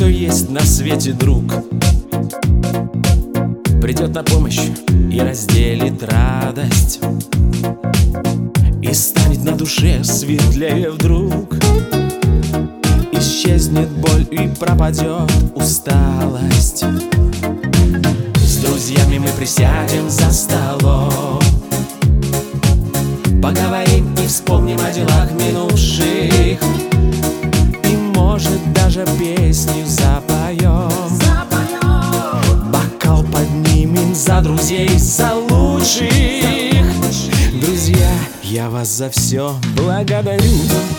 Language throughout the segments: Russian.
что есть на свете друг придет на помощь и разделит радость, и станет на душе светлее вдруг. Исчезнет боль и пропадет усталость. С друзьями мы присядем за столом, поговорим и вспомним о делах минувших, и, может, даже песню запоем. Бокал поднимем за друзей, за лучших. Друзья, я вас за все благодарю,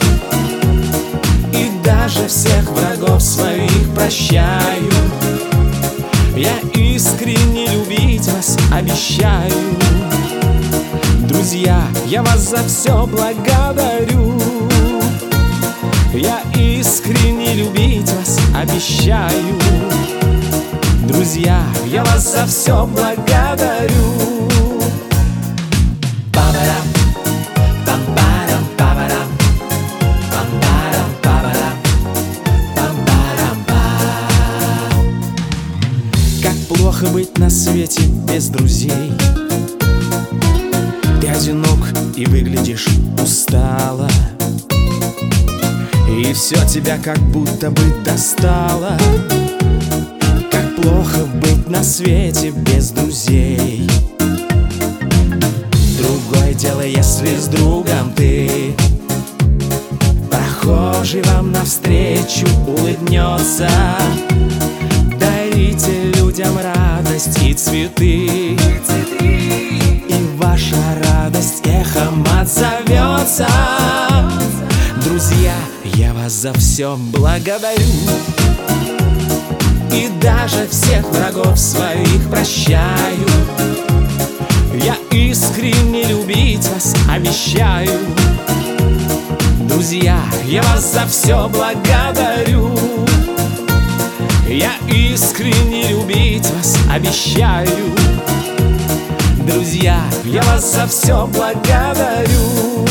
и даже всех врагов своих прощаю. Я искренне любить вас обещаю. Друзья, я вас за все благодарю. Я искренне любить вас обещаю. Друзья, я вас за все благодарю. Па-барам, пам-барам, па-барам, пам-барам, па-барам, пам-барам-па. Как плохо быть на свете без друзей. Ты одинок и выглядишь устало, и все тебя как будто бы достало. Как плохо быть на свете без друзей. Другое дело, если с другом ты, прохожий вам навстречу улыбнется. Дарите людям радость и цветы, и ваша радость эхом отзовется. Друзья, я вас за все благодарю, и даже всех врагов своих прощаю. Я искренне любить вас обещаю. Друзья, я вас за все благодарю. Я искренне любить вас обещаю. Друзья, я вас за все благодарю.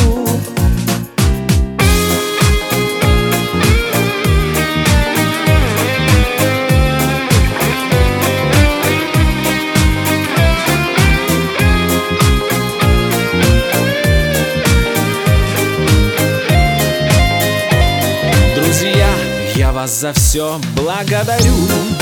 Я вас за все благодарю,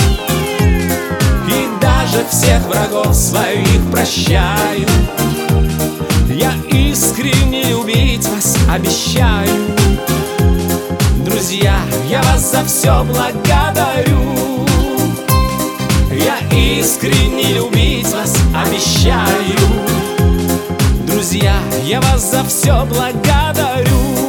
и даже всех врагов своих прощаю. Я искренне любить вас обещаю. Друзья, я вас за все благодарю. Я искренне любить вас обещаю. Друзья, я вас за все благодарю.